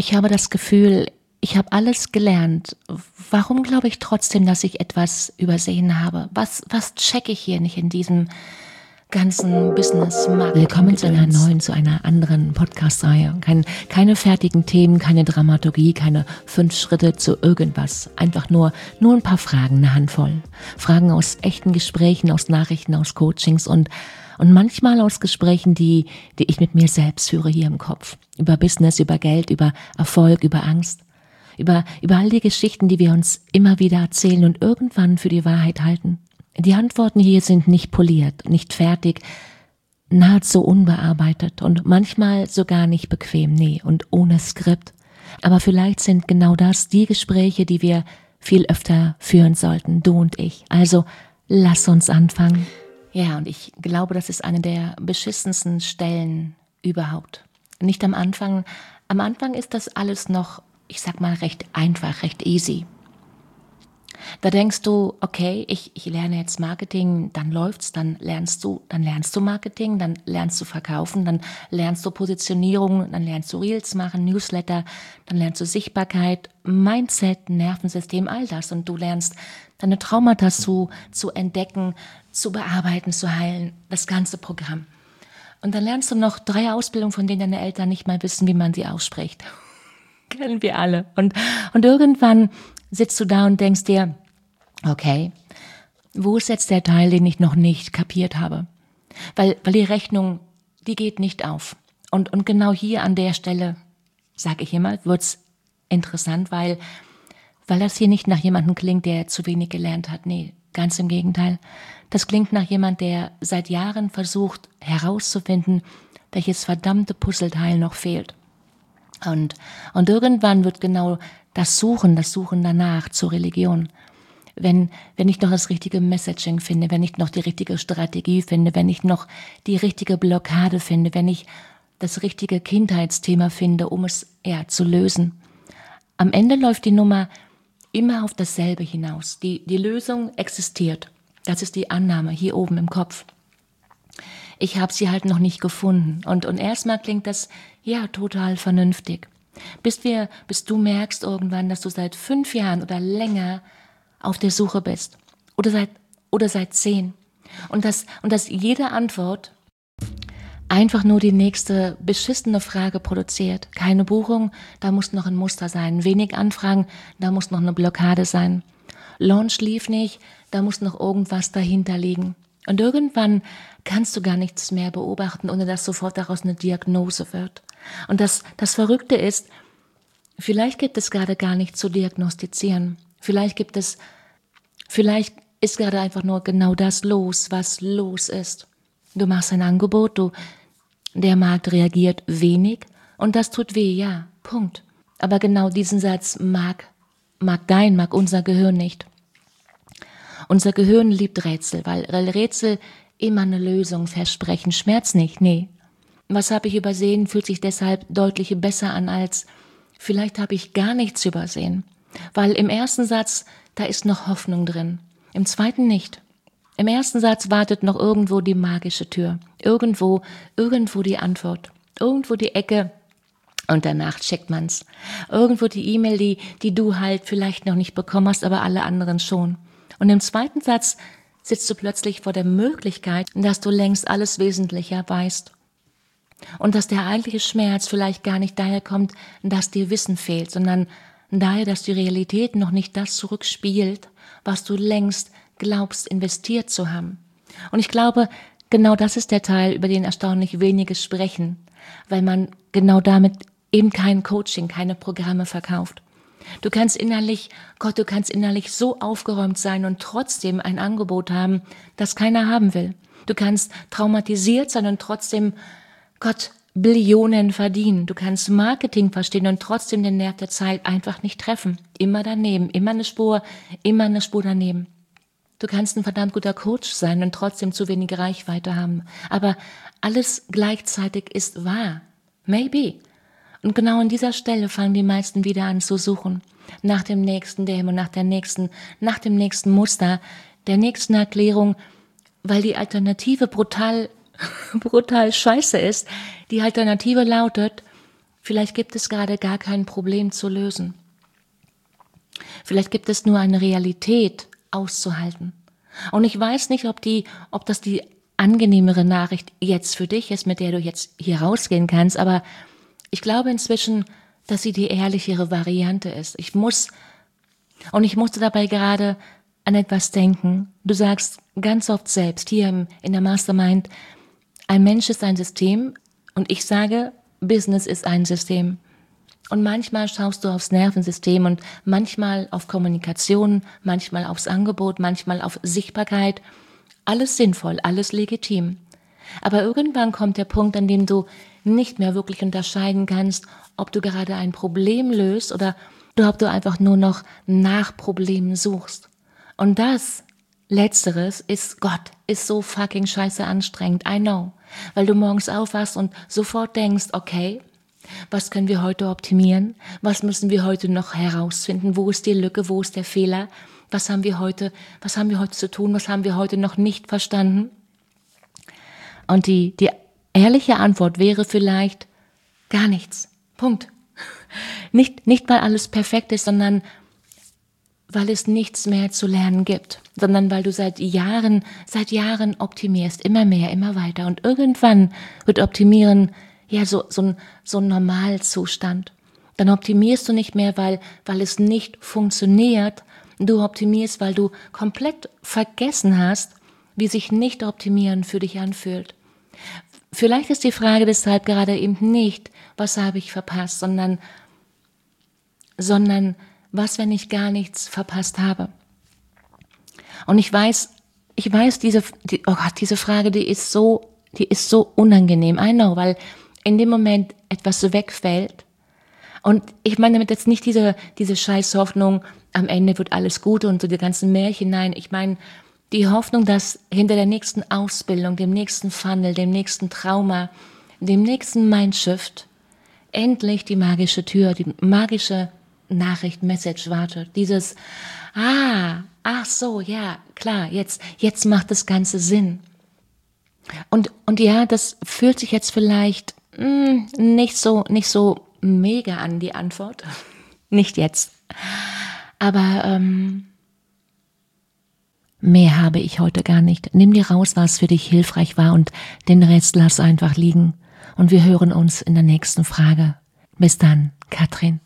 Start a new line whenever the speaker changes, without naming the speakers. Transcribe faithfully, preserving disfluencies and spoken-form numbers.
Ich habe das Gefühl, ich habe alles gelernt. Warum glaube ich trotzdem, dass ich etwas übersehen habe? Was, was checke ich hier nicht in diesem ganzen Business-Marketing?
Willkommen zu einer neuen, zu einer anderen Podcast-Reihe. Kein, keine fertigen Themen, keine Dramaturgie, keine fünf Schritte zu irgendwas. Einfach nur, nur ein paar Fragen, eine Handvoll. Fragen aus echten Gesprächen, aus Nachrichten, aus Coachings und Und manchmal aus Gesprächen, die, die ich mit mir selbst führe hier im Kopf. Über Business, über Geld, über Erfolg, über Angst. Über, über all die Geschichten, die wir uns immer wieder erzählen und irgendwann für die Wahrheit halten. Die Antworten hier sind nicht poliert, nicht fertig, nahezu unbearbeitet und manchmal sogar nicht bequem, nee, und ohne Skript. Aber vielleicht sind genau das die Gespräche, die wir viel öfter führen sollten, du und ich. Also lass uns anfangen.
Ja, und ich glaube, das ist eine der beschissensten Stellen überhaupt. Nicht am Anfang. Am Anfang ist das alles noch, ich sag mal, recht einfach, recht easy. Da denkst du, okay, ich, ich lerne jetzt Marketing, dann läuft's, dann lernst du, dann lernst du Marketing, dann lernst du verkaufen, dann lernst du Positionierung, dann lernst du Reels machen, Newsletter, dann lernst du Sichtbarkeit, Mindset, Nervensystem, all das. Und du lernst deine Traumata zu, zu entdecken, zu bearbeiten, zu heilen, das ganze Programm. Und dann lernst du noch drei Ausbildungen, von denen deine Eltern nicht mal wissen, wie man sie ausspricht. Kennen wir alle. Und, und irgendwann sitzt du da und denkst dir, okay, wo ist jetzt der Teil, den ich noch nicht kapiert habe? Weil, weil die Rechnung, die geht nicht auf. Und, und genau hier an der Stelle, sage ich immer, wird's interessant, weil, weil das hier nicht nach jemandem klingt, der zu wenig gelernt hat. Nee, ganz im Gegenteil. Das klingt nach jemand, der seit Jahren versucht herauszufinden, welches verdammte Puzzleteil noch fehlt. Und, und irgendwann wird genau das Suchen, das Suchen danach zur Religion. Wenn, wenn ich noch das richtige Messaging finde, wenn ich noch die richtige Strategie finde, wenn ich noch die richtige Blockade finde, wenn ich das richtige Kindheitsthema finde, um es ja, zu lösen. Am Ende läuft die Nummer immer auf dasselbe hinaus. Die, die Lösung existiert. Das ist die Annahme hier oben im Kopf. Ich habe sie halt noch nicht gefunden. Und, und erstmal klingt das ja total vernünftig. Bis wir, bis du merkst irgendwann, dass du seit fünf Jahren oder länger auf der Suche bist. Oder seit, oder seit zehn. Und dass, und dass jede Antwort einfach nur die nächste beschissene Frage produziert. Keine Buchung, da muss noch ein Muster sein. Wenig Anfragen, da muss noch eine Blockade sein. Launch lief nicht, da muss noch irgendwas dahinter liegen. Und irgendwann kannst du gar nichts mehr beobachten, ohne dass sofort daraus eine Diagnose wird. Und das, das Verrückte ist, vielleicht gibt es gerade gar nichts zu diagnostizieren. Vielleicht gibt es, vielleicht ist gerade einfach nur genau das los, was los ist. Du machst ein Angebot, du, der Markt reagiert wenig und das tut weh, ja, Punkt. Aber genau diesen Satz mag, mag dein, mag unser Gehirn nicht. Unser Gehirn liebt Rätsel, weil Rätsel immer eine Lösung versprechen. Schmerz nicht, nee. Was habe ich übersehen, fühlt sich deshalb deutlich besser an als, vielleicht habe ich gar nichts übersehen. Weil im ersten Satz, da ist noch Hoffnung drin. Im zweiten nicht. Im ersten Satz wartet noch irgendwo die magische Tür. Irgendwo, irgendwo die Antwort. Irgendwo die Ecke. Und danach checkt man's. Irgendwo die E-Mail, die, die du halt vielleicht noch nicht bekommen hast, aber alle anderen schon. Und im zweiten Satz sitzt du plötzlich vor der Möglichkeit, dass du längst alles Wesentliche weißt. Und dass der eigentliche Schmerz vielleicht gar nicht daher kommt, dass dir Wissen fehlt, sondern daher, dass die Realität noch nicht das zurückspielt, was du längst glaubst, investiert zu haben. Und ich glaube, genau das ist der Teil, über den erstaunlich wenige sprechen, weil man genau damit eben kein Coaching, keine Programme verkauft. Du kannst innerlich, Gott, du kannst innerlich so aufgeräumt sein und trotzdem ein Angebot haben, das keiner haben will. Du kannst traumatisiert sein und trotzdem, Gott, Billionen verdienen. Du kannst Marketing verstehen und trotzdem den Nerv der Zeit einfach nicht treffen. Immer daneben, immer eine Spur, immer eine Spur daneben. Du kannst ein verdammt guter Coach sein und trotzdem zu wenig Reichweite haben. Aber alles gleichzeitig ist wahr. Maybe. Und genau an dieser Stelle fangen die meisten wieder an zu suchen. Nach dem nächsten Dämon, nach der nächsten, nach dem nächsten Muster, der nächsten Erklärung, weil die Alternative brutal, brutal scheiße ist. Die Alternative lautet, Vielleicht gibt es gerade gar kein Problem zu lösen. Vielleicht gibt es nur eine Realität auszuhalten. Und ich weiß nicht, ob die, ob das die angenehmere Nachricht jetzt für dich ist, mit der du jetzt hier rausgehen kannst, aber ich glaube inzwischen, dass sie die ehrlichere Variante ist. Ich muss, und ich musste dabei gerade an etwas denken. Du sagst ganz oft selbst hier im, in der Mastermind, ein Mensch ist ein System und ich sage, Business ist ein System. Und manchmal schaust du aufs Nervensystem und manchmal auf Kommunikation, manchmal aufs Angebot, manchmal auf Sichtbarkeit. Alles sinnvoll, alles legitim. Aber irgendwann kommt der Punkt, an dem du nicht mehr wirklich unterscheiden kannst, ob du gerade ein Problem löst oder ob du einfach nur noch nach Problemen suchst. Und das, Letzteres, ist Gott, ist so fucking scheiße anstrengend, I know. Weil du morgens aufwachst und sofort denkst, okay, was können wir heute optimieren? Was müssen wir heute noch herausfinden? Wo ist die Lücke? Wo ist der Fehler? Was haben wir heute, was haben wir heute zu tun? Was haben wir heute noch nicht verstanden? Und die, die ehrliche Antwort wäre vielleicht gar nichts. Punkt. Nicht, nicht, weil alles perfekt ist, sondern weil es nichts mehr zu lernen gibt, sondern weil du seit Jahren, seit Jahren optimierst, immer mehr, immer weiter. Und irgendwann wird Optimieren ja so, so ein, so ein Normalzustand. Dann optimierst du nicht mehr, weil, weil es nicht funktioniert. Du optimierst, weil du komplett vergessen hast, wie sich nicht optimieren für dich anfühlt. Vielleicht ist die Frage deshalb gerade eben nicht, was habe ich verpasst, sondern, sondern was, wenn ich gar nichts verpasst habe. Und ich weiß, ich weiß, diese, die, oh Gott, diese Frage, die ist so, die ist so unangenehm. I know, weil in dem Moment etwas wegfällt. Und ich meine damit jetzt nicht diese, diese scheiß Hoffnung, am Ende wird alles gut und so die ganzen Märchen. Nein, ich meine die Hoffnung, dass hinter der nächsten Ausbildung, dem nächsten Funnel, dem nächsten Trauma, dem nächsten Mindshift endlich die magische Tür, die magische Nachricht, Message wartet. Dieses, ah, ach so, ja, klar, jetzt, jetzt macht das Ganze Sinn. Und, und ja, das fühlt sich jetzt vielleicht mh, nicht so, nicht so mega an, die Antwort. Nicht jetzt. Aber ähm, mehr habe ich heute gar nicht. Nimm dir raus, was für dich hilfreich war und den Rest lass einfach liegen. Und wir hören uns in der nächsten Frage. Bis dann, Katrin.